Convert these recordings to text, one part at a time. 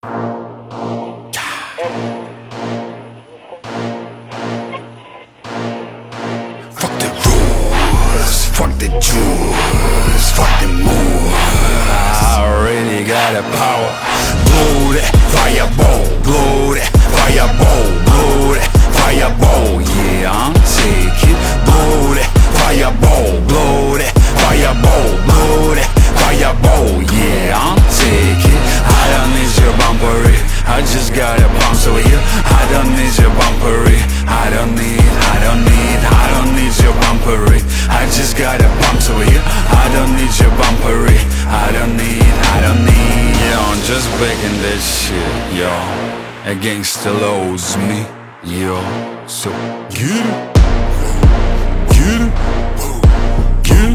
Fuck the rules, fuck the jewels, fuck the moves. I already got the power. Blow that fireball, blow that fireball, blow that fireball. Yeah, I'm taking. Blow that fireball, blow that fireball, blow that fireball. Yeah, I'm taking. I don't need your bumpery, I just got a bounce over here. I don't need your bumpery, I don't need your bumpery. I just got a bounce over here. I don't need your bumpery, I don't need. Yo, I'm just begging that shit, yo. A gangsta loves me, yo. So get it, get it, get it.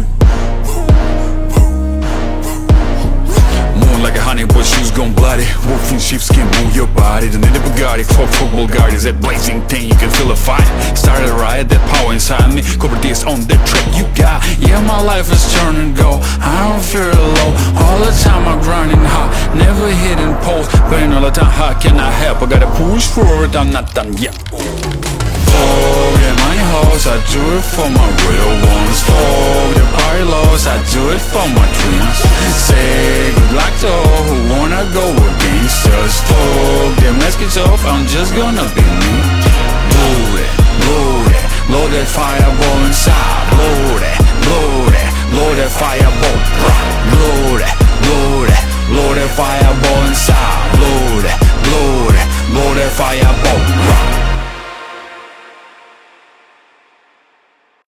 Moon like a honey, but shoes gone bloody. Wolf in sheepskin, move your body. The native Bugatti, fuck Bulgari. That blazing thing, you can feel a fight. Started a riot, that power inside me. Cobra D's on that track you got. Yeah, my life is turn and go. I don't fear low. All the time I'm grinding hard, never hitting post. But all the time, how can I help? I gotta push forward, I'm not done yet. Oh, yeah, my hoes, I do it for my real ones. Oh, the party lows, I do it for my dreams. Say good luck to all who wanna go against us. Oh, the mask is off, I'm just gonna be me. Blow it, blow that fireball inside. Blow that, blow